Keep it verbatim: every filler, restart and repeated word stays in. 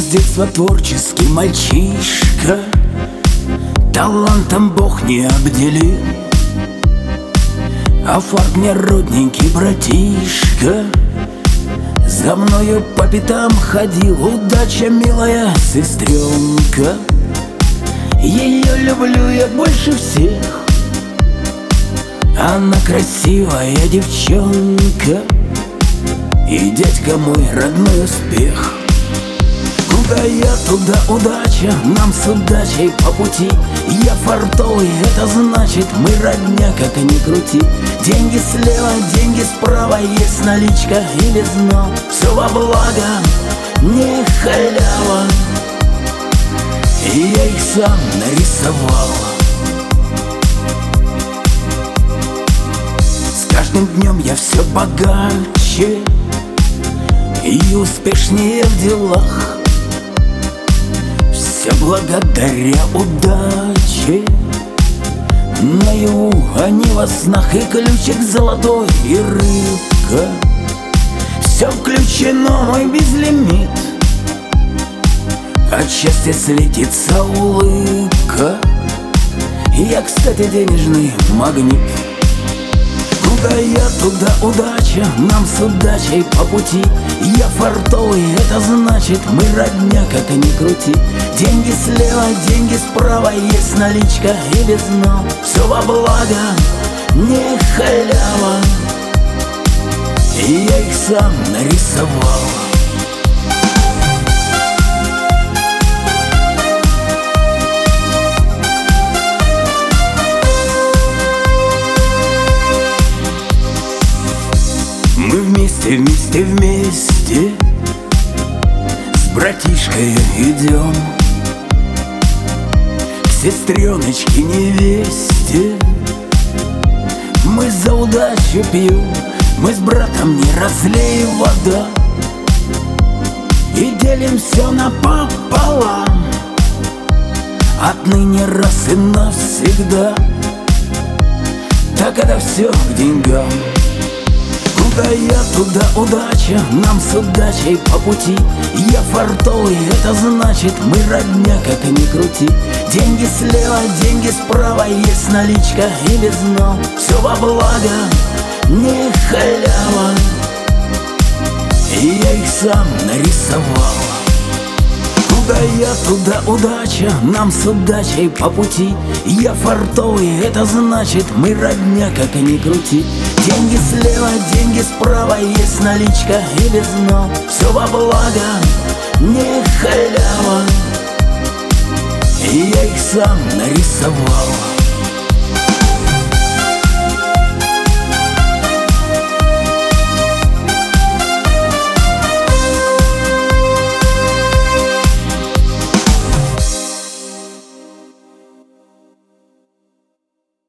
с детства творческий мальчишка, талантом Бог не обделил. А фарт мне родненький братишка, за мною по пятам ходил. Удача, милая сестренка, ее люблю я больше всех. Она красивая девчонка, и дядька мой родной успех. Куда я, туда удача, нам с удачей по пути. Я фартовый, это значит мы родня, как ни крути. Деньги слева, деньги справа, есть наличка или зно. Все во благо, не халява, и я их сам нарисовал. С каждым днем я все богаче и успешнее в делах. Все благодаря удаче, наяву, а не во снах. И ключик золотой, и рыбка, все включено, мой безлимит. От счастья светится улыбка, я, кстати, денежный магнит. Куда я, туда удача, нам с удачей по пути. Я фартовый, это значит мы родня, как ни крути. Деньги слева, деньги справа, есть наличка или зно. Все во благо, не халява, и я их сам нарисовал. Мы вместе, вместе, вместе с братишкой идем к сестреночке невесте. Мы за удачу пьем, мы с братом не разлей вода, и делим все напополам, отныне раз и навсегда. Так это все к деньгам. Куда я, туда удача, нам с удачей по пути. Я фартовый, это значит мы родня, как ни крути. Деньги слева, деньги справа, есть наличка или зно. Все во благо, не халява, и я их сам нарисовал. Куда я, туда удача, нам с удачей по пути. Я фартовый, это значит мы родня, как ни крути. Деньги слева, деньги справа, есть наличка или зно. Все во благо, не халява, и я их сам нарисовал.